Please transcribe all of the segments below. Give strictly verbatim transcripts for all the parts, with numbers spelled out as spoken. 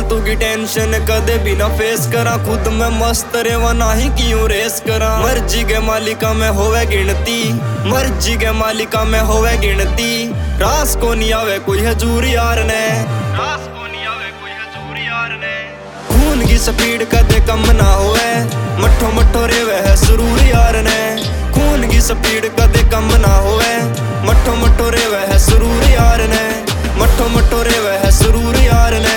फालतू की टेंशन कदे भी ना फेस करा, खुद में मस्त रेवा नाही क्यों रेस करा। मर्जी के मालिका में होवे गिनती, मर्जी के मालिका में होवे गिनती। रास को नहीं आवे कोई हजूर यार ने, रास को नहीं आवे कोई हजूर यार ने। खून की स्पीड कदे कम ना होवे, मठो मठो रेवे है सुरूर यार ने। खून की स्पीड कदे कम ना होवे, मठो मठो रेवे है सुरूर यार ने। मठो मठो रेवे है सुरूर यार ने।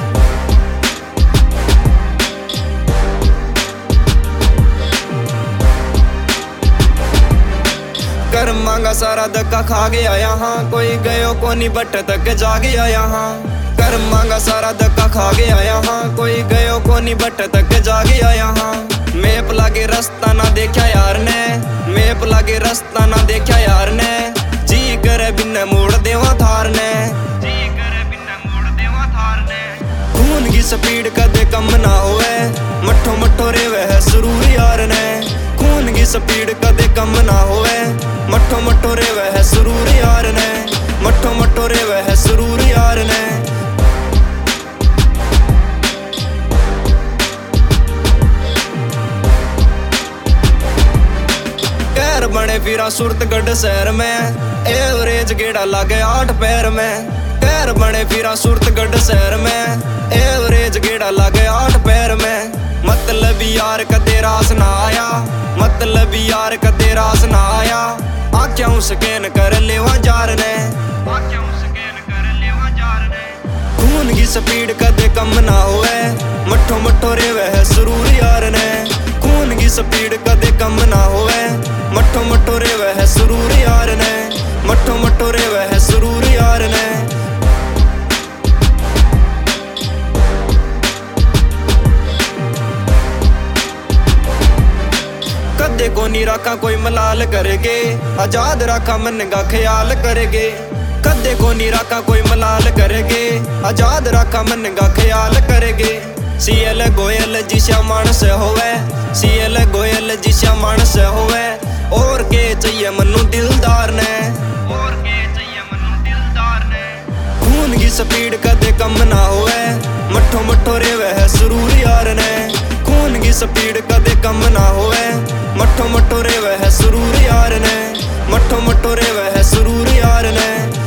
कर मांगा सारा धक्का खा गया यहाँ, कोई गयो को नहीं बट तक जा गया यहाँ। कर मांगा सारा धक्का खा गया यहाँ, कोई गयो को नहीं बट तक जा गया यहाँ। मैप लागे रास्ता ना देखा यार ने, मैप लागे रास्ता ना देखा यार ने। जी करे बिन्ने मोड़ देवा थार ने, जी करे बिन्ने मोड़ देवा थार ने। खून की स्पीड कदे कम ना होवे, मठो मठो रेवे है सुरूर यार ने। खून की स्पीड कदे कम ना होवे, मठो मठो रेवे है सुरूर यार ने। मठो मठो रेवे है सुरूर यार ने। कैर बने फिरा सुरतगढ़ शहर में, एवरेज गेड़ा लागे आठ पैर में। कैर बने फिरा सुरतगढ़ शहर में, एवरेज गेड़ा लागे आठ पैर में। मतलब यार कदे रास ना आया, मतलब यार कदे रास ना आया। आँखें स्कैन कर लेवा जार ने, आँखें स्कैन कर लेवा जार ने। खून की स्पीड कदे कम ना होवे, मठो मठो रेवे है सुरूर यार ने। खून की स्पीड कदे कम ना होवे, मठो मठो रेवे है सुरूर यार ने। मठो मठो रेवे है सुरूर यार ने। कदे को नहीं रखा कोई मलाल करेगे, आजाद रखा मन का ख्याल करेगे। कदे को नहीं रखा कोई मलाल करेगे, आजाद रखा मन का ख्याल करेगे। सीएल गोयल जिसा मानस होवे, सीएल गोयल जिसा मानस होवे। और के चाहिए मनु दिलदार ने, और के चाहिए मनु दिलदार ने। खून की स्पीड कदे कम ना होवे, मठो मठो रेवे है सुरूर यार ने। खून की स्पीड कदे कम ना होवे, मठो मठो रेवे है सुरूर यार ने। मठो मठो रेवे है सुरूर यार ने।